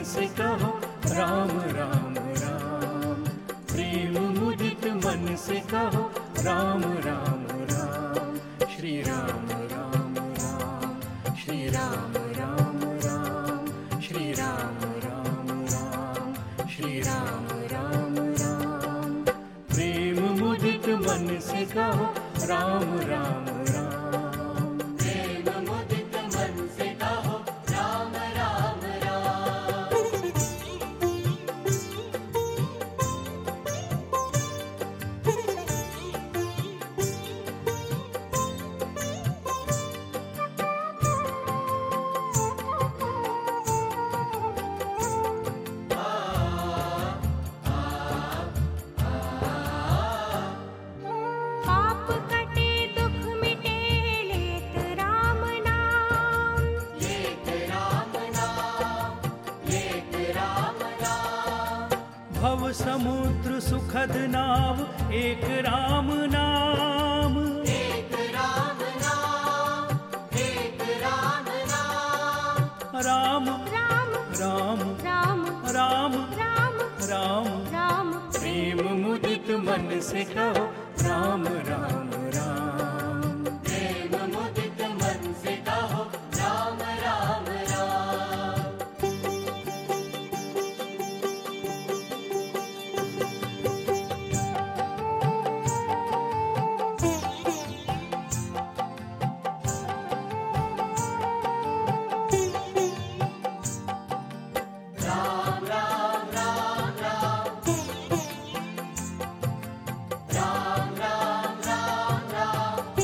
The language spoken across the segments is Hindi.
से कहो राम राम राम। प्रेम मुदित मन से कहो राम राम राम। श्री राम राम राम, श्री राम राम राम, श्री राम राम राम, श्री राम राम राम। प्रेम मुदित मन से कहो राम राम राम। प्रेम मुदित मन से कहो राम राम राम। पाप कटे दुख मिटे लेत राम नाम। लेत राम नाम, लेत राम नाम। भव समुद्र सुखद नाव एक राम नाम। एक राम नाम, एक राम नाम। राम राम राम राम राम राम राम। राम। प्रेम मुदित मन से कहो राम राम राम। प्रेम मुदित मन से कहो राम राम राम। राम राम राम राम। राम राम राम राम।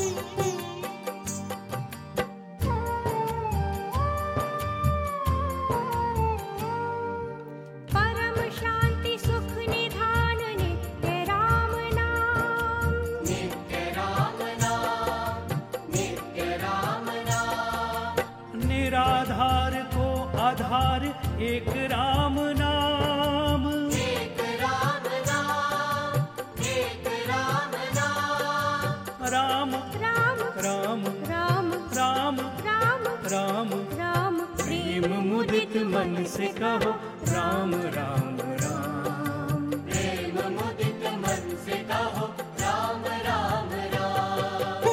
परम शांति सुख निधान नित्य राम नाम। नित्य राम नाम, नित्य राम नाम। निराधार को आधार एक राम नाम। एक राम नाम, एक राम नाम। राम राम राम राम राम राम राम। राम। प्रेम मुदित मन से कहो राम राम राम। प्रेम मुदित मन से कहो राम राम राम।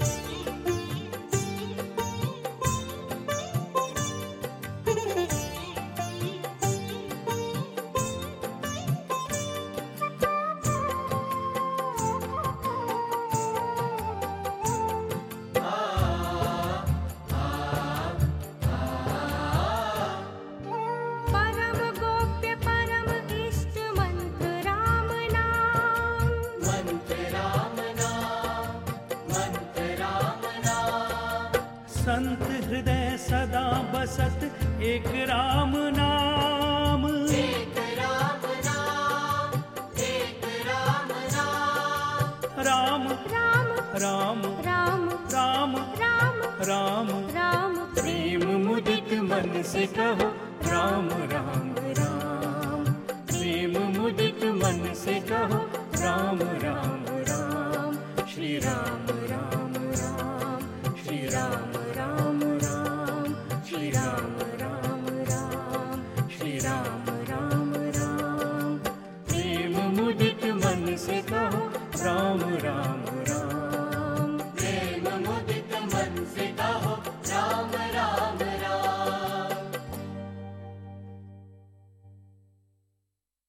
परम गोप्य परम इष्ट मंत्र राम नाम। मंत्र राम नाम, मंत्र राम नाम। संत हृदय सदा बसत एक राम नाम। एक राम नाम, एक राम नाम। राम राम राम राम राम राम राम। राम। प्रेम मुदित मन से कहो राम राम राम। प्रेम मुदित मन से कहो राम राम राम। श्री राम